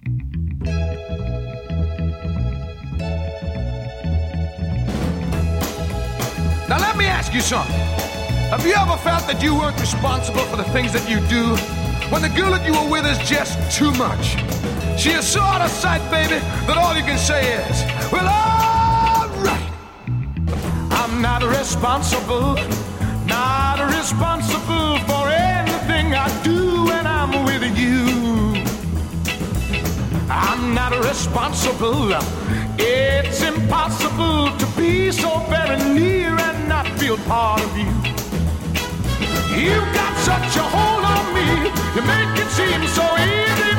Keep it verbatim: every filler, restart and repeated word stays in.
Now let me ask you something. Have you ever felt that you weren't responsible for the things that you do? When the girl that you were with is just too much. She is so out of sight, baby, that all you can say is, well, all right. I'm not responsible, not responsible for anything I do when I'm with you. I'm not responsible. It's impossible to be so very near and not feel part of you. You've got such a hold on me, you make it seem so easy